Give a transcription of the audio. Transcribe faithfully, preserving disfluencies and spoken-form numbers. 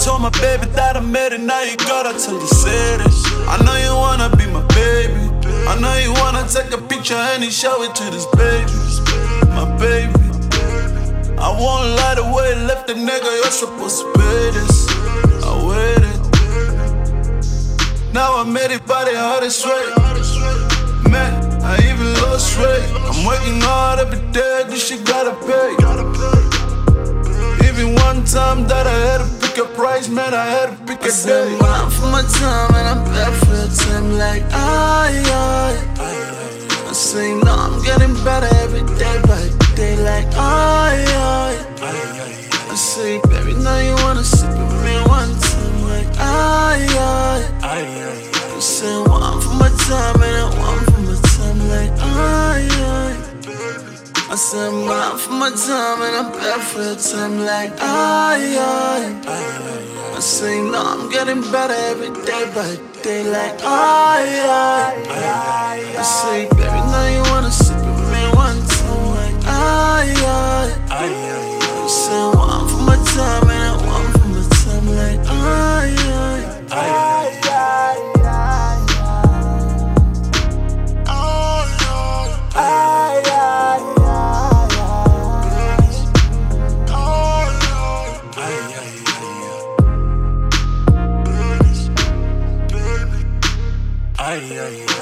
told my baby that I made it, now you gotta tell the city. I know you wanna be my baby. I know you wanna take a picture and you show it to this baby. My baby, I won't lie, the way you left the nigga, you're supposed to pay this. I waited. Now I made it by the hardest way. Man, I even lost weight. I'm working hard every day, this shit gotta pay. Even one time that I had to pick a price, man, I had to pick a day. I'm out for my time and I'm back for the time like aye, aye. I say no, I'm getting better every day by day like aye, aye. I say, baby, now you wanna sit with me one time like aye, aye. You say one for my time and I one for my time like aye, aye. I said I'm out for my time and I'm back for the time like aye, aye. I say no, I'm getting better every day by day like aye, aye. I say, baby, now you wanna sit with me one time like aye, aye. You say one for my time and I one for my time like aye, aye. Ay, ay, ay.